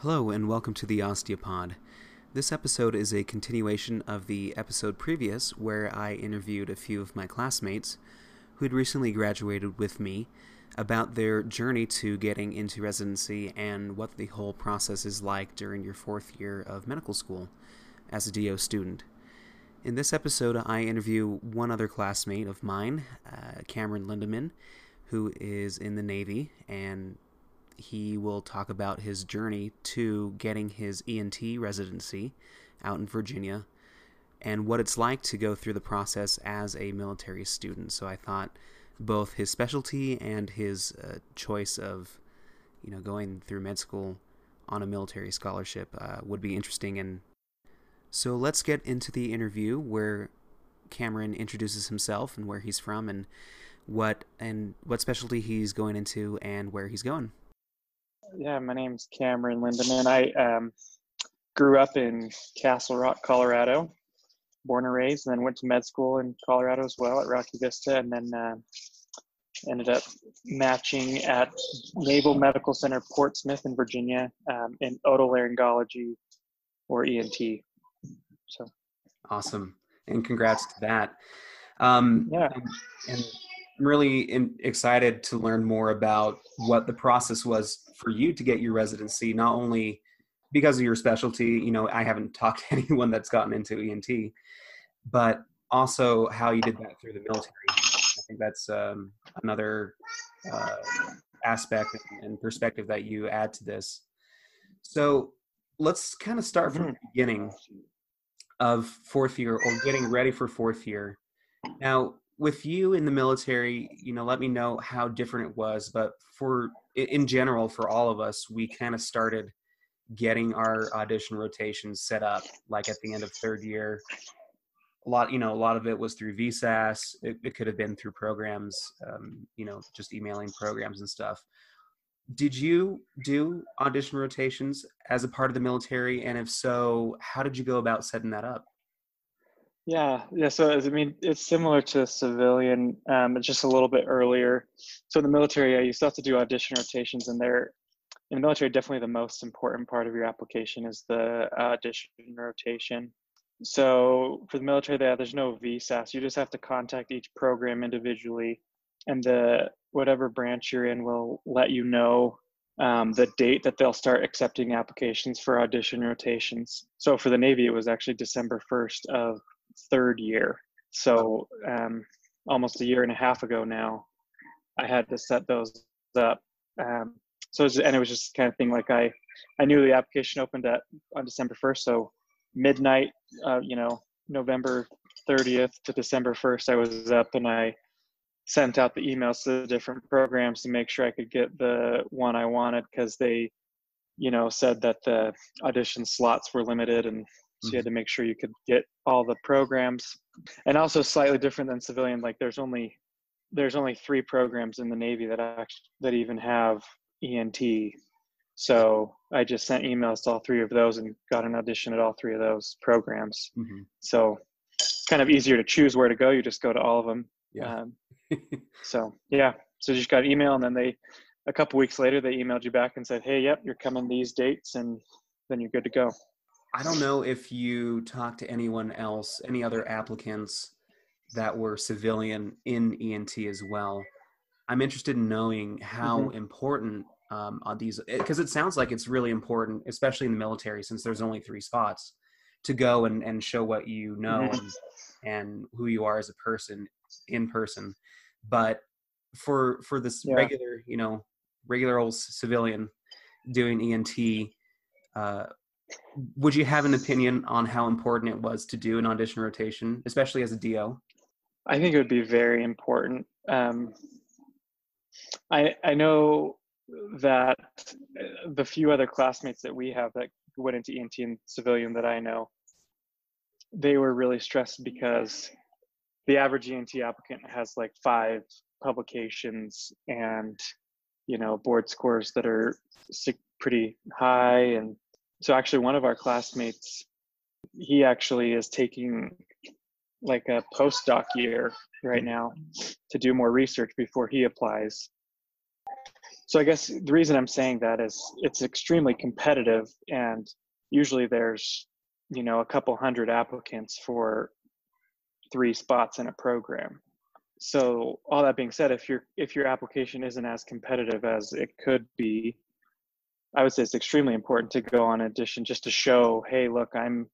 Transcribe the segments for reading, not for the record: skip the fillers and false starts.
Hello and welcome to the Osteopod. This episode is a continuation of the episode previous where I interviewed a few of my classmates who had recently graduated with me about their journey to getting into residency and what the whole process is like during your fourth year of medical school as a DO student. In this episode, I interview one other classmate of mine, Cameron Lindeman, who is in the Navy, and he will talk about his journey to getting his ENT residency out in Virginia and what it's like to go through the process as a military student. So I thought both his specialty and his choice of, going through med school on a military scholarship would be interesting. And so let's get into the interview where Cameron introduces himself and where he's from and what specialty he's going into and where he's going. Yeah, my name's Cameron Lindeman. I grew up in Castle Rock, Colorado, born and raised, and then went to med school in Colorado as well at Rocky Vista, and then ended up matching at Naval Medical Center, Portsmouth in Virginia, in otolaryngology or ENT. So awesome, and congrats to that. Yeah. And I'm really excited to learn more about what the process was for you to get your residency, not only because of your specialty, I haven't talked to anyone that's gotten into ENT, but also how you did that through the military. I think that's another aspect and perspective that you add to this. So let's kind of start from the beginning of fourth year or getting ready for fourth year. Now, with you in the military, let me know how different it was. But in general, for all of us, we kind of started getting our audition rotations set up, like at the end of third year. A lot of it was through VSAS. It could have been through programs, just emailing programs and stuff. Did you do audition rotations as a part of the military? And if so, how did you go about setting that up? Yeah. So it's similar to civilian. It's just a little bit earlier. So in the military, you still have to do audition rotations, and in the military, definitely the most important part of your application is the audition rotation. So for the military, there's no VSAS. You just have to contact each program individually, and whatever branch you're in will let you know the date that they'll start accepting applications for audition rotations. So for the Navy, it was actually December 1st of third year. So almost a year and a half ago now, I had to set those up. So it was just kind of thing like I knew the application opened on December 1st. So midnight, November 30th to December 1st, I was up and I sent out the emails to the different programs to make sure I could get the one I wanted, because they, said that the audition slots were limited, and so you had to make sure you could get all the programs. And also slightly different than civilian, like there's only 3 programs in the Navy that even have ENT. So I just sent emails to all 3 of those and got an audition at all 3 of those programs. Mm-hmm. So it's kind of easier to choose where to go. You just go to all of them. Yeah. So you just got an email, and then a couple weeks later, they emailed you back and said, hey, yep, you're coming these dates, and then you're good to go. I don't know if you talked to anyone else, any other applicants that were civilian in ENT as well. I'm interested in knowing how important are these, because it sounds like it's really important, especially in the military, since there's only 3 spots, to go and show what you know and who you are as a person in person. But for this regular old civilian doing ENT, would you have an opinion on how important it was to do an audition rotation, especially as a DO? I think it would be very important. I know that the few other classmates that we have that went into ENT and civilian that I know, they were really stressed because the average ENT applicant has like 5 publications and, board scores that are pretty high. And so actually one of our classmates, he actually is taking like a postdoc year right now to do more research before he applies. So I guess the reason I'm saying that is it's extremely competitive, and usually there's, a couple hundred applicants for 3 spots in a program. So all that being said, if your application isn't as competitive as it could be, I would say it's extremely important to go on audition just to show, hey, look,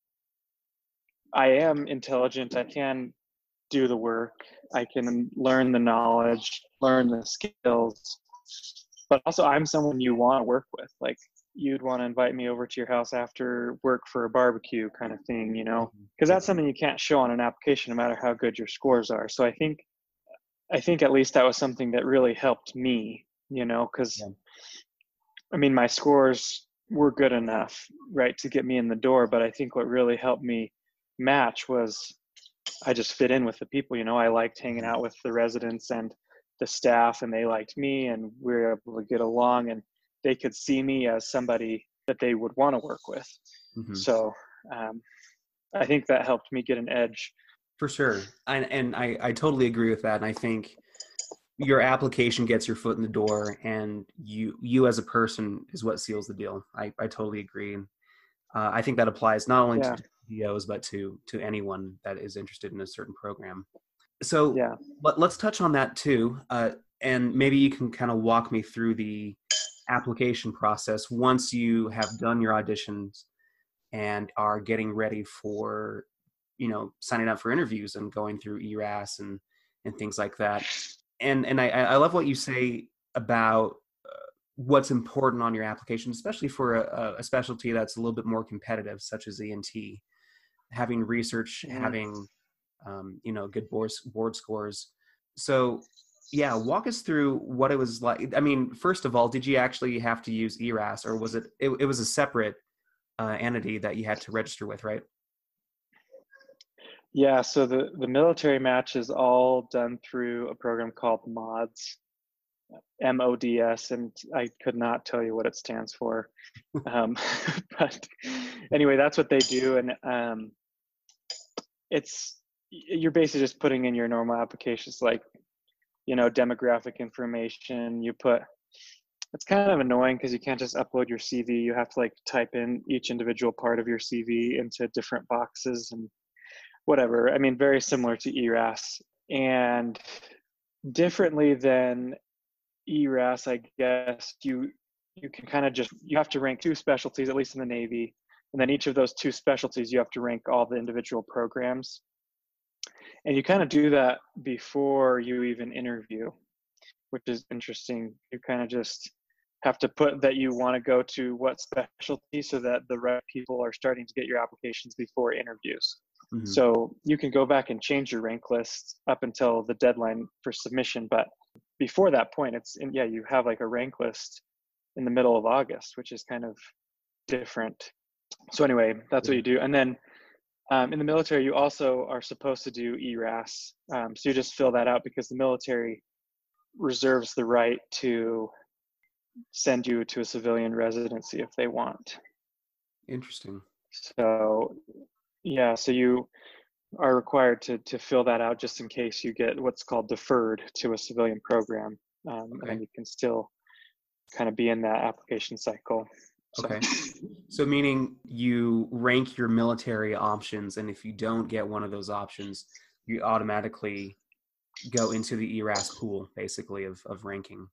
I am intelligent. I can do the work. I can learn the knowledge, learn the skills, but also I'm someone you want to work with. Like, you'd want to invite me over to your house after work for a barbecue kind of thing, because that's something you can't show on an application no matter how good your scores are. So I think at least that was something that really helped me, because I mean, my scores were good enough, right, to get me in the door. But I think what really helped me match was I just fit in with the people. I liked hanging out with the residents and the staff, and they liked me, and we were able to get along, and they could see me as somebody that they would want to work with. So I think that helped me get an edge. For sure. And I totally agree with that. And I think your application gets your foot in the door, and you as a person is what seals the deal. I totally agree. And I think that applies not only to DOs, but to anyone that is interested in a certain program. So let's touch on that too. And maybe you can kind of walk me through the application process once you have done your auditions and are getting ready for, signing up for interviews and going through ERAS and things like that. And I love what you say about what's important on your application, especially for a specialty that's a little bit more competitive, such as ENT. Having research, having good board scores. So yeah, walk us through what it was like. I mean, first of all, did you actually have to use ERAS, or was it was a separate entity that you had to register with, right? Yeah, so the military match is all done through a program called MODS, MODS, and I could not tell you what it stands for. But anyway, that's what they do. And you're basically just putting in your normal applications, like, demographic information. It's kind of annoying because you can't just upload your CV. You have to type in each individual part of your CV into different boxes and whatever. I mean, very similar to ERAS, and differently than ERAS, I guess. You can kind of you have to rank 2 specialties, at least in the Navy, and then each of those 2 specialties you have to rank all the individual programs, and you kind of do that before you even interview, which is interesting. You kind of just have to put that you want to go to what specialty, so that the right people are starting to get your applications before interviews. So you can go back and change your rank list up until the deadline for submission, but before that point, you have a rank list in the middle of August, which is kind of different. So anyway, that's what you do. And then in the military, you also are supposed to do ERAS. So you just fill that out, because the military reserves the right to send you to a civilian residency if they want. Interesting. So yeah, so you are required to fill that out just in case you get what's called deferred to a civilian program. And you can still kind of be in that application cycle. So. Okay. So meaning you rank your military options, and if you don't get one of those options, you automatically go into the ERAS pool, basically, of ranking.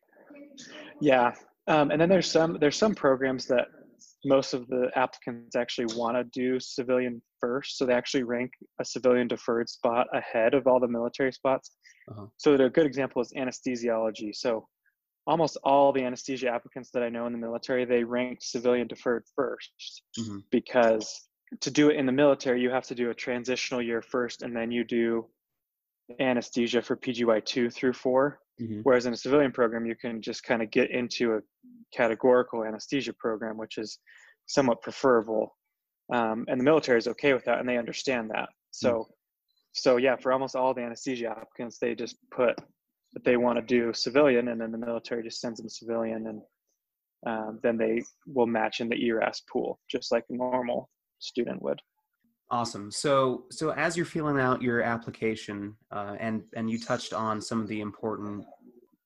Yeah. And then there's some programs that most of the applicants actually want to do civilian first. So they actually rank a civilian deferred spot ahead of all the military spots. So a good example is anesthesiology. So almost all the anesthesia applicants that I know in the military, they ranked civilian deferred first, because to do it in the military, you have to do a transitional year first, and then you do anesthesia for PGY 2 through 4. Whereas in a civilian program, you can just kind of get into a categorical anesthesia program, which is somewhat preferable. And the military is okay with that, and they understand that. So yeah, for almost all the anesthesia applicants, they just put that they want to do civilian, and then the military just sends them civilian, and then they will match in the ERAS pool, just like a normal student would. Awesome. So as you're filling out your application, and you touched on some of the important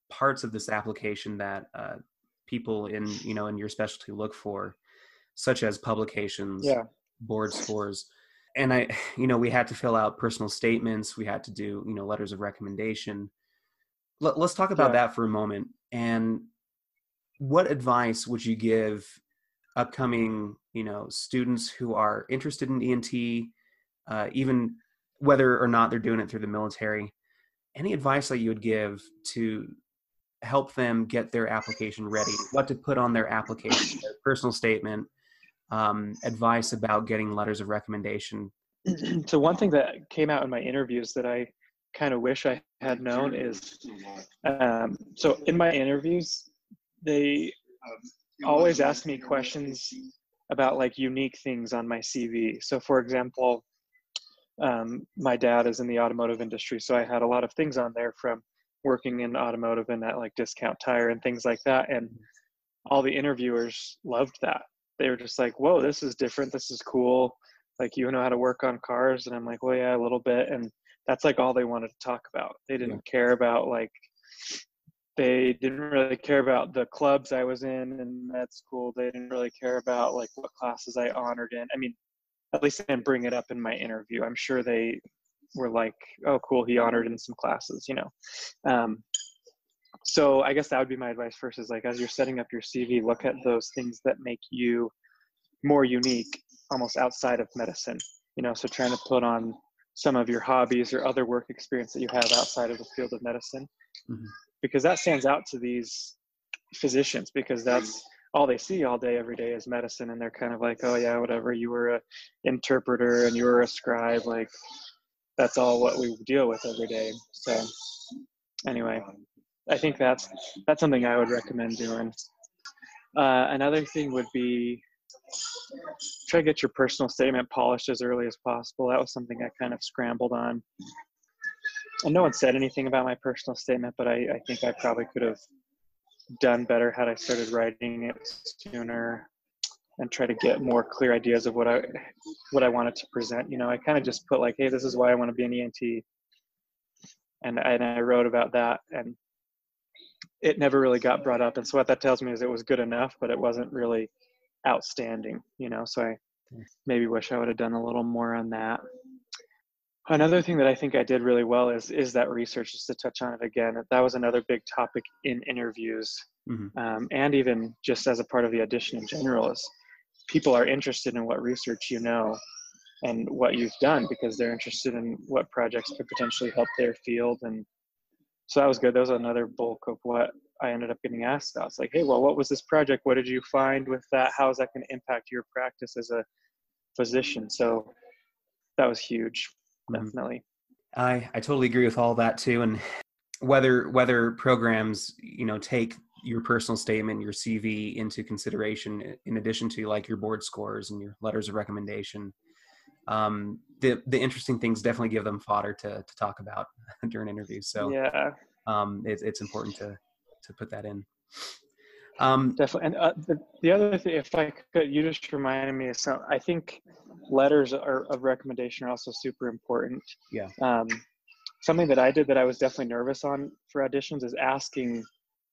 parts of this application that people in, in your specialty look for, such as publications, Yeah. board scores. And we had to fill out personal statements. We had to do, letters of recommendation. Let's talk about Yeah. that for a moment. And what advice would you give upcoming, students who are interested in ENT, even whether or not they're doing it through the military? Any advice that you would give to help them get their application ready, what to put on their application, their personal statement, advice about getting letters of recommendation? So one thing that came out in my interviews that I kind of wish I had known is, so in my interviews, they always ask me questions about like unique things on my CV. So for example, my dad is in the automotive industry, so I had a lot of things on there from working in automotive and at like Discount Tire and things like that. And all the interviewers loved that. They were just like, whoa, this is different. This is cool. Like, you know how to work on cars? And I'm like, well, yeah, a little bit. And that's like all they wanted to talk about. They didn't care about like, they didn't really care about the clubs I was in med school. They didn't really care about like what classes I honored in. I mean, at least I didn't bring it up in my interview. I'm sure they were like, oh, cool, he honored in some classes, So I guess that would be my advice first, is like, as you're setting up your CV, look at those things that make you more unique, almost outside of medicine, so trying to put on some of your hobbies or other work experience that you have outside of the field of medicine, because that stands out to these physicians, because that's all they see all day, every day is medicine. And they're kind of like, oh yeah, whatever, you were a interpreter and you were a scribe. Like, that's all what we deal with every day. So anyway, I think that's something I would recommend doing. Another thing would be try to get your personal statement polished as early as possible. That was something I kind of scrambled on. And no one said anything about my personal statement, but I think I probably could have done better had I started writing it sooner and try to get more clear ideas of what I wanted to present. I kind of just put like, hey, this is why I want to be an ENT. And I wrote about that, and it never really got brought up. And so what that tells me is it was good enough, but it wasn't really outstanding, so I maybe wish I would have done a little more on that. Another thing that I think I did really well is that research, just to touch on it again. That was another big topic in interviews, and even just as a part of the audition in general, is people are interested in what research and what you've done, because they're interested in what projects could potentially help their field. And so that was good. That was another bulk of what I ended up getting asked about. It's like, hey, well, what was this project? What did you find with that? How is that going to impact your practice as a physician? So that was huge, definitely. I totally agree with all that too. And whether programs, take your personal statement, your CV into consideration, in addition to like your board scores and your letters of recommendation, the interesting things definitely give them fodder to talk about during interviews. So yeah, it's important to put that in. Definitely. And the other thing, if I could, you just reminded me of something. I think letters of recommendation are also super important. Yeah. Something that I did that I was definitely nervous on for auditions is asking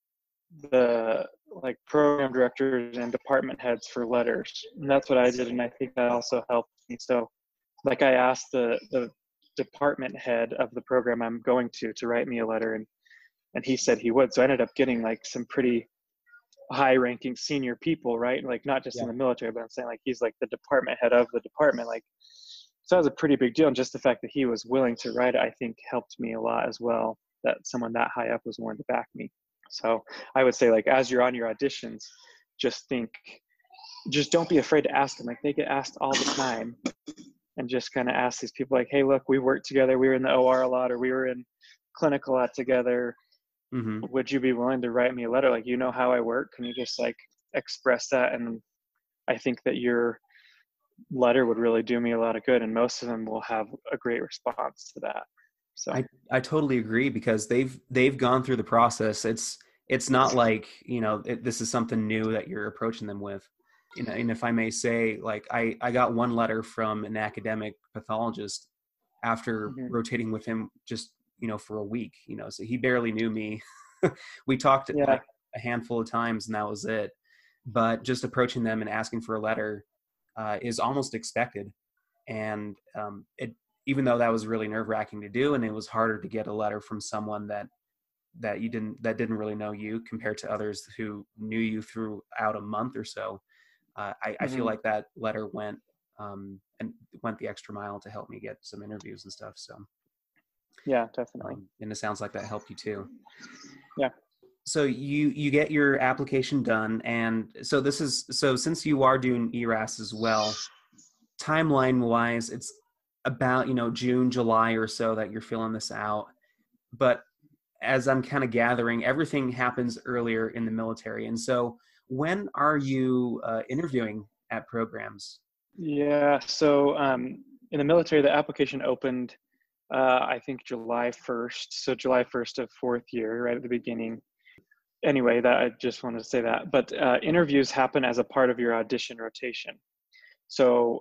the like program directors and department heads for letters. And that's what I did. And I think that also helped me. So like I asked the department head of the program I'm going to write me a letter, and he said he would. So I ended up getting like some pretty high ranking senior people, right? Like not just in the military, but I'm saying like he's like the department head of the department. Like, so that was a pretty big deal. And just the fact that he was willing to write it, I think helped me a lot as well, that someone that high up was willing to back me. So I would say, like, as you're on your auditions, just don't be afraid to ask them. Like, they get asked all the time, and just kind of ask these people like, hey, look, we worked together. We were in the OR a lot, or we were in clinic a lot together. Would you be willing to write me a letter? Like, how I work. Can you just like express that? And I think that your letter would really do me a lot of good. And most of them will have a great response to that. So I totally agree, because they've gone through the process. It's not like, this is something new that you're approaching them with. And if I may say, like, I got one letter from an academic pathologist after rotating with him just, for a week, so he barely knew me. We talked Yeah. like a handful of times and that was it. But just approaching them and asking for a letter is almost expected. And it, even though that was really nerve-wracking to do, and it was harder to get a letter from someone that didn't really know you compared to others who knew you throughout a month or so. I feel like that letter went and went the extra mile to help me get some interviews and stuff. So Yeah, definitely. And it sounds like that helped you too. Yeah. So you get your application done, and so since you are doing ERAS as well, timeline wise, it's about June, July or so that you're filling this out. But as I'm kind of gathering, everything happens earlier in the military. And so when are you interviewing at programs? Yeah. So in the military, the application opened, I think July 1st. So July 1st of fourth year, right at the beginning. Anyway, that I just wanted to say that. But interviews happen as a part of your audition rotation. So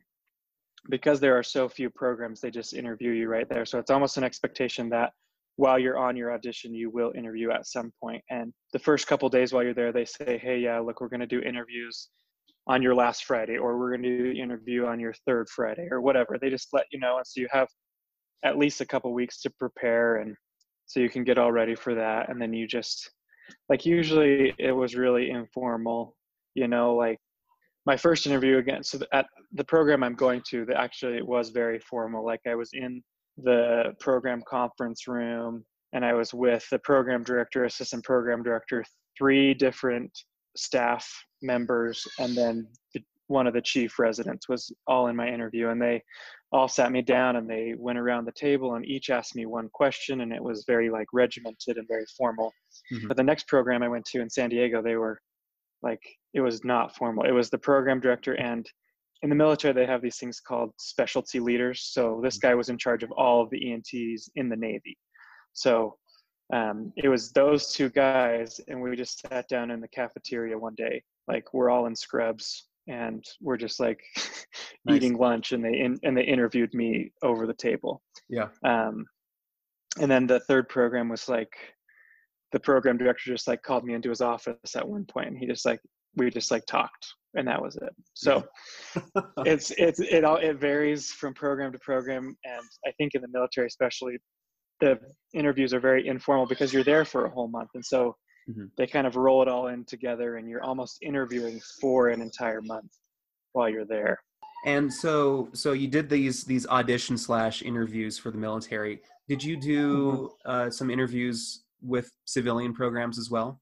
because there are so few programs, they just interview you right there. So it's almost an expectation that while you're on your audition, you will interview at some point. And the first couple of days while you're there, they say, hey, yeah, look, we're going to do interviews on your last Friday, or we're going to do the interview on your third Friday, or whatever. They just let you know. And so you have at least a couple weeks to prepare, and so you can get all ready for that. And then you just, like, usually it was really informal, like my first interview again. So at the program I'm going to, that actually it was very formal. Like I was in the program conference room and I was with the program director, assistant program director, 3 different staff members, and then one of the chief residents was all in my interview. And they all sat me down and they went around the table and each asked me one question, and it was very like regimented and very formal. Mm-hmm. But the next program I went to in San Diego, they were like, it was not formal. It was the program director, and in the military they have these things called specialty leaders. So this guy was in charge of all of the EMTs in the Navy. So it was those 2 guys, and we just sat down in the cafeteria one day, like we're all in scrubs and we're just like Nice. eating lunch, and they interviewed me over the table. Yeah. And then the third program was like, the program director just like called me into his office at one point, and we just talked, and that was it. So yeah. it varies from program to program. And I think in the military, especially, the interviews are very informal because you're there for a whole month. And so they kind of roll it all in together, and you're almost interviewing for an entire month while you're there. And so you did these audition / interviews for the military. Did you do some interviews with civilian programs as well?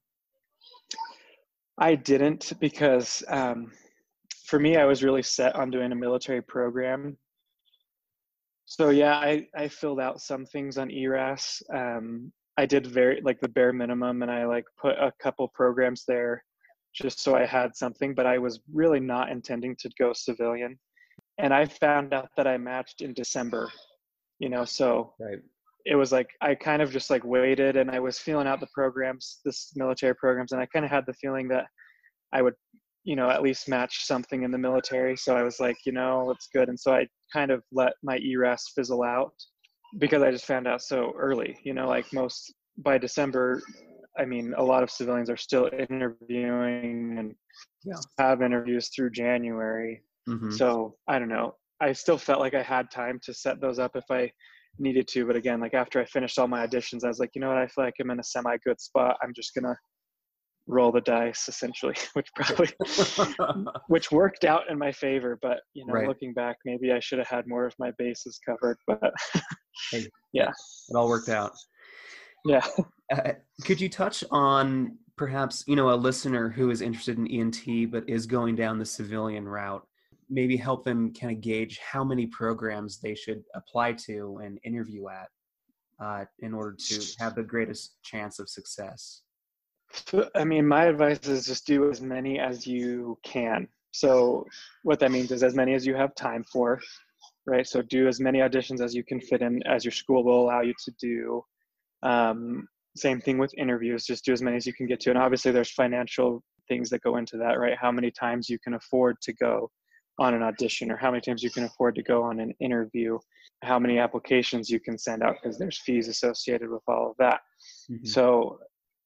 I didn't, because for me, I was really set on doing a military program. So yeah, I filled out some things on ERAS. I did the bare minimum, and I put a couple programs there just so I had something, but I was really not intending to go civilian. And I found out that I matched in December, so right. It was like, I kind of just waited, and I was feeling out the programs, this military programs, and I kind of had the feeling that I would, at least match something in the military. So I was like, it's good. And so I kind of let my ERAS fizzle out because I just found out so early, by December, I mean, a lot of civilians are still interviewing and have interviews through January. Mm-hmm. So I don't know. I still felt like I had time to set those up if I needed to. But again, after I finished all my auditions, I was like, I feel like I'm in a semi-good spot. I'm just going to roll the dice, essentially, which worked out in my favor. But, right. Looking back, maybe I should have had more of my bases covered. But hey, yeah, it all worked out. Yeah. Could you touch on perhaps, a listener who is interested in ENT but is going down the civilian route, maybe help them kind of gauge how many programs they should apply to and interview at in order to have the greatest chance of success? I mean, my advice is just do as many as you can. So what that means is as many as you have time for, right? So do as many auditions as you can fit in, as your school will allow you to do. Same thing with interviews, just do as many as you can get to. And obviously there's financial things that go into that, right? How many times you can afford to go on an audition, or how many times you can afford to go on an interview, how many applications you can send out, because there's fees associated with all of that. Mm-hmm. So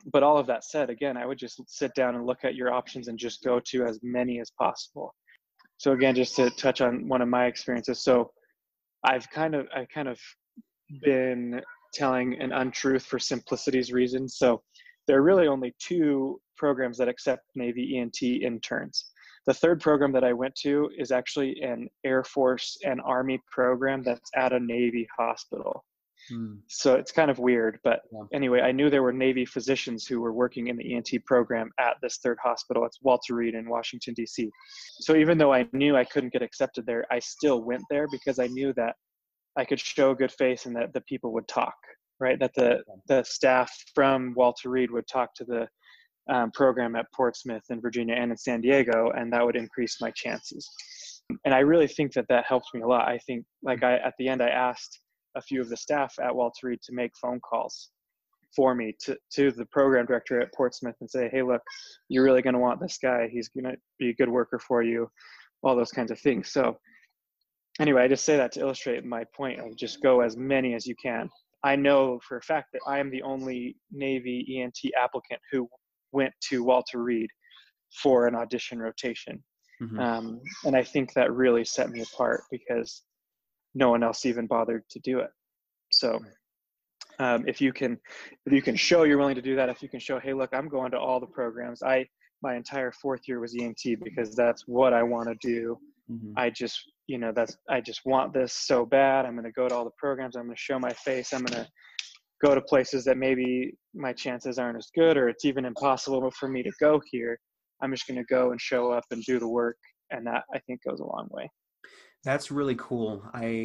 But all of that said, again, I would just sit down and look at your options and just go to as many as possible. So again, just to touch on one of my experiences. So I've kind of been telling an untruth for simplicity's reasons. So there are really only two programs that accept Navy ENT interns. The third program that I went to is actually an Air Force and Army program that's at a Navy hospital. So it's kind of weird, but anyway, I knew there were Navy physicians who were working in the ENT program at this third hospital. It's Walter Reed in Washington, D.C. So even though I knew I couldn't get accepted there, I still went there because I knew that I could show a good face and that the people would talk, right? That the staff from Walter Reed would talk to the program at Portsmouth in Virginia and in San Diego, and that would increase my chances. And I really think that helped me a lot. I think at the end, I asked a few of the staff at Walter Reed to make phone calls for me to the program director at Portsmouth and say, hey, look, you're really going to want this guy. He's going to be a good worker for you, all those kinds of things. So anyway, I just say that to illustrate my point of just go as many as you can. I know for a fact that I am the only Navy ENT applicant who went to Walter Reed for an audition rotation. And I think that really set me apart because no one else even bothered to do it. So if you can show you're willing to do that, if you can show, hey, look, I'm going to all the programs. My entire fourth year was ENT because that's what I want to do. I just want this so bad. I'm going to go to all the programs. I'm going to show my face. I'm going to go to places that maybe my chances aren't as good, or it's even impossible for me to go here. I'm just going to go and show up and do the work. And that, I think, goes a long way. That's really cool.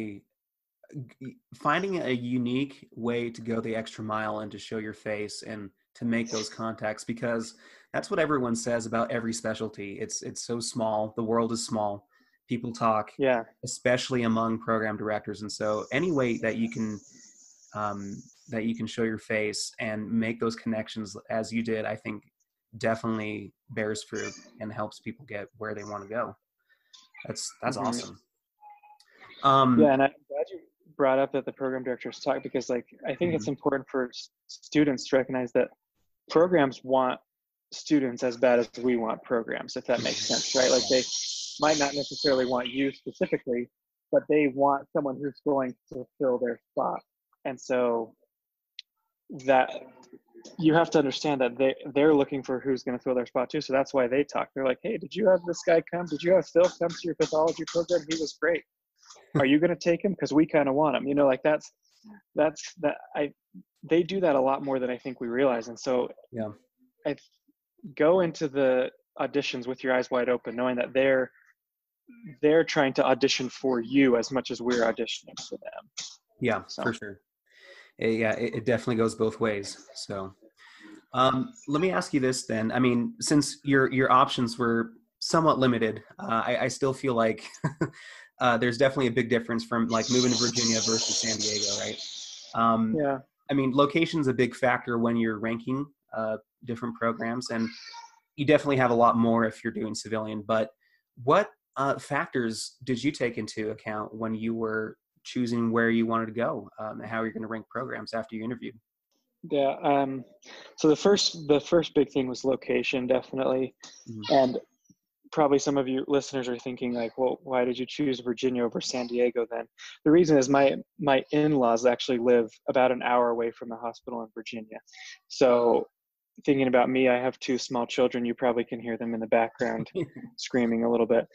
Finding a unique way to go the extra mile and to show your face and to make those contacts, because that's what everyone says about every specialty. It's so small. The world is small. People talk, especially among program directors. And so any way that you can show your face and make those connections as you did, I think definitely bears fruit and helps people get where they want to go. That's awesome. And I'm glad you brought up that the program directors talk, because I think it's important for students to recognize that programs want students as bad as we want programs, if that makes sense, right? They might not necessarily want you specifically, but they want someone who's going to fill their spot. And so that you have to understand that they're looking for who's going to fill their spot too. So that's why they talk. They're like, hey, did you have this guy come? Did you have Phil come to your pathology program? He was great. Are you going to take him? Because we kind of want him. They do that a lot more than I think we realize. And so I go into the auditions with your eyes wide open, knowing that they're trying to audition for you as much as we're auditioning for them. Yeah, for sure. It definitely goes both ways. So let me ask you this then. I mean, since your options were somewhat limited, I still feel like there's definitely a big difference from moving to Virginia versus San Diego, right? I mean, location's a big factor when you're ranking different programs, and you definitely have a lot more if you're doing civilian. But what factors did you take into account when you were choosing where you wanted to go and how you're going to rank programs after you interviewed? So the first big thing was location, definitely. And probably some of you listeners are thinking well, why did you choose Virginia over San Diego then? The reason is my in-laws actually live about an hour away from the hospital in Virginia. So thinking about me, I have two small children. You probably can hear them in the background screaming a little bit.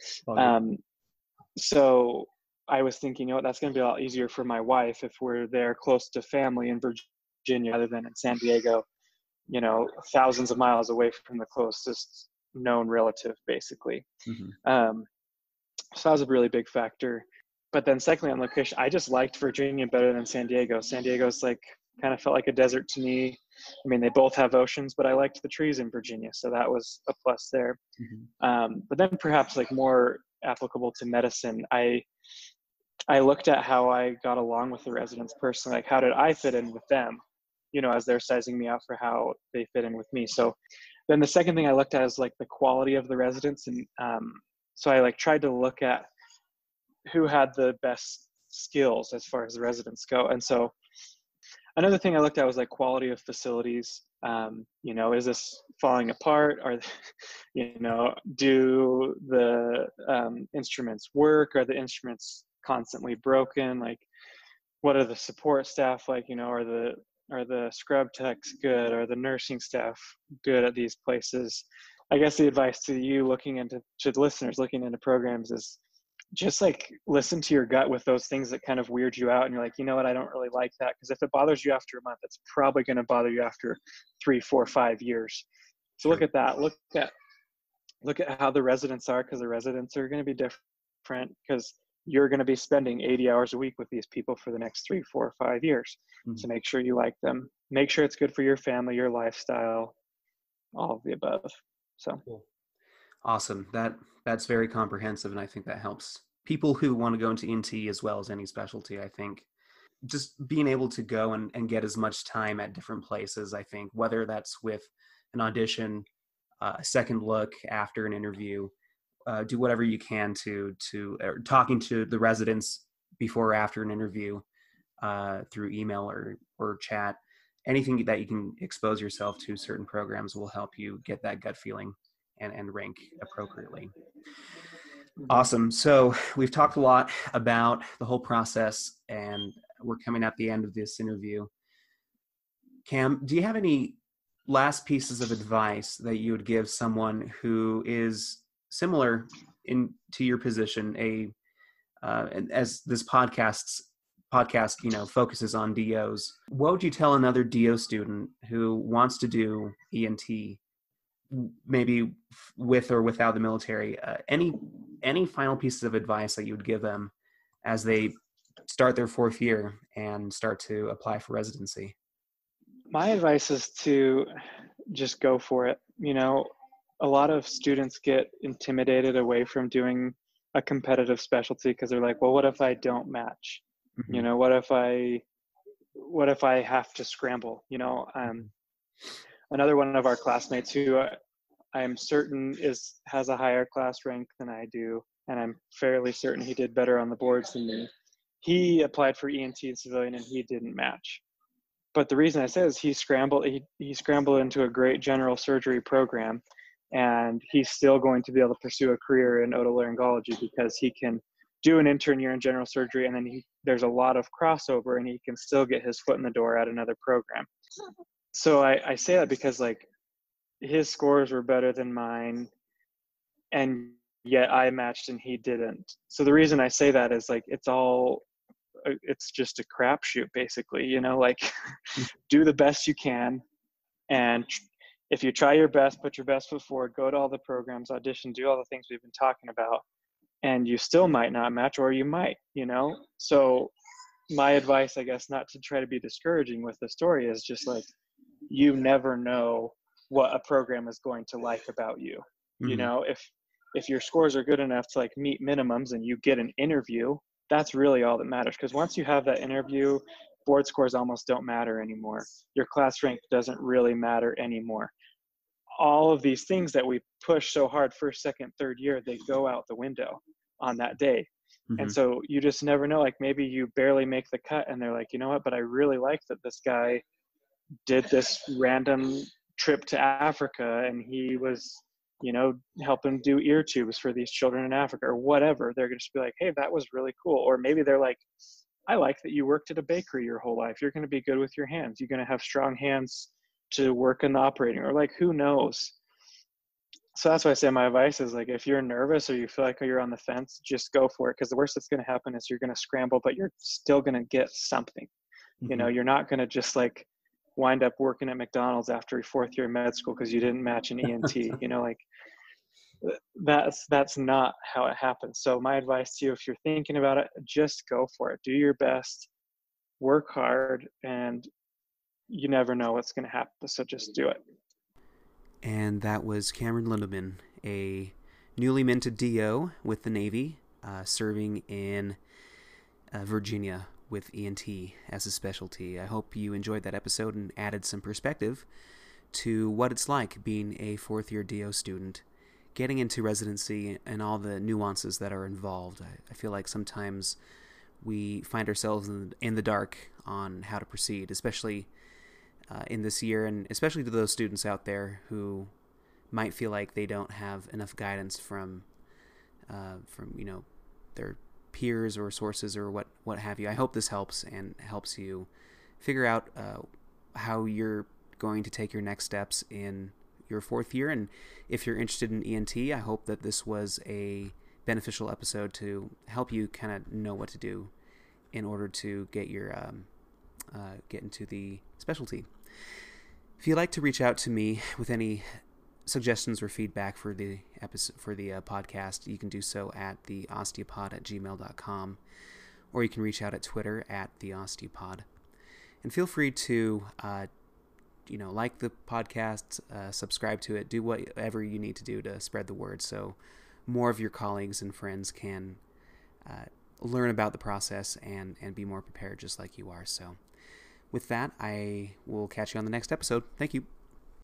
So I was thinking, that's going to be a lot easier for my wife if we're there close to family in Virginia rather than in San Diego, thousands of miles away from the closest known relative, basically. So that was a really big factor. But then secondly, on location, I just liked Virginia better than San Diego. San Diego's kind of felt like a desert to me. I mean, they both have oceans, but I liked the trees in Virginia, so that was a plus there. But then perhaps more applicable to medicine, I looked at how I got along with the residents personally. How did I fit in with them, as they're sizing me out for how they fit in with me. So then the second thing I looked at is the quality of the residents. And so I tried to look at who had the best skills as far as the residents go. And so Another thing I looked at was like quality of facilities. Is this falling apart? Do the instruments work? Are the instruments constantly broken? Like, what are the support staff like? Are the scrub techs good? Are the nursing staff good at these places? I guess the advice to you to the listeners looking into programs is just like listen to your gut with those things that kind of weird you out and you're like, you know what, I don't really like that. Because if it bothers you after a month, it's probably going to bother you after 3, 4, 5 years. So Sure. look at that. Look at how the residents are, because the residents are going to be different, because you're going to be spending 80 hours a week with these people for the next 3, 4, 5 years. Mm-hmm. So make sure you like them. Make sure it's good for your family, your lifestyle, all of the above. So Cool. Awesome. That's very comprehensive, and I think that helps people who want to go into ENT as well as any specialty. I think just being able to go and get as much time at different places, I think, whether that's with an audition, a second look after an interview, do whatever you can to talking to the residents before or after an interview, through email or chat. Anything that you can expose yourself to certain programs will help you get that gut feeling and rank appropriately. Awesome. So we've talked a lot about the whole process, and we're coming at the end of this interview. Cam, do you have any last pieces of advice that you would give someone who is similar to your position, and as this podcast, focuses on DOs? What would you tell another DO student who wants to do ENT, maybe with or without the military? Any final pieces of advice that you would give them as they start their 4th year and start to apply for residency? my advice is to just go for it. A lot of students get intimidated away from doing a competitive specialty because they're like, well, what if I don't match? Mm-hmm. What if I have to scramble? Another one of our classmates who I am certain has a higher class rank than I do, and I'm fairly certain he did better on the boards than me. He applied for ENT and civilian and he didn't match. But the reason I say is he scrambled into a great general surgery program, and he's still going to be able to pursue a career in otolaryngology because he can do an intern year in general surgery, and then there's a lot of crossover, and he can still get his foot in the door at another program. So I say that because like his scores were better than mine, and yet I matched and he didn't. So the reason I say that is like it's just a crapshoot basically, do the best you can, and if you try your best, put your best foot forward, go to all the programs, audition, do all the things we've been talking about, and you still might not match, or you might, So my advice, I guess, not to try to be discouraging with the story, is just like, you never know what a program is going to like about you. Mm-hmm. If your scores are good enough to like meet minimums and you get an interview, that's really all that matters. Because once you have that interview, board scores almost don't matter anymore. Your class rank doesn't really matter anymore. All of these things that we push so hard first, second, third year, they go out the window on that day. Mm-hmm. And so you just never know, like maybe you barely make the cut and they're like, you know what, but I really like that this guy did this random trip to Africa and he was, helping do ear tubes for these children in Africa or whatever. They're going to just be like, hey, that was really cool. Or maybe they're like, I like that you worked at a bakery your whole life. You're going to be good with your hands. You're going to have strong hands to work in the operating, or like, who knows? So that's why I say my advice is like, if you're nervous or you feel like you're on the fence, just go for it. Because the worst that's going to happen is you're going to scramble, but you're still going to get something. Mm-hmm. You're not going to just like wind up working at McDonald's after your 4th year med school because you didn't match an ENT. Like that's not how it happens. So my advice to you, if you're thinking about it, just go for it. Do your best, work hard, and you never know what's going to happen. So just do it. And that was Cameron Lindeman, a newly minted DO with the Navy, serving in Virginia with ENT as a specialty. I hope you enjoyed that episode and added some perspective to what it's like being a 4th year DO student, getting into residency and all the nuances that are involved. I feel like sometimes we find ourselves in the dark on how to proceed, especially in this year, and especially to those students out there who might feel like they don't have enough guidance from their peers or sources or what have you. I hope this helps and helps you figure out how you're going to take your next steps in your fourth year. And if you're interested in ENT, I hope that this was a beneficial episode to help you kind of know what to do in order to get your get into the specialty. If you'd like to reach out to me with any suggestions or feedback for the episode, for the podcast, you can do so at theosteopod@gmail.com, or you can reach out at Twitter at theosteopod. And feel free to like the podcast, subscribe to it, do whatever you need to do to spread the word so more of your colleagues and friends can learn about the process and be more prepared just like you are. So with that, I will catch you on the next episode. Thank you.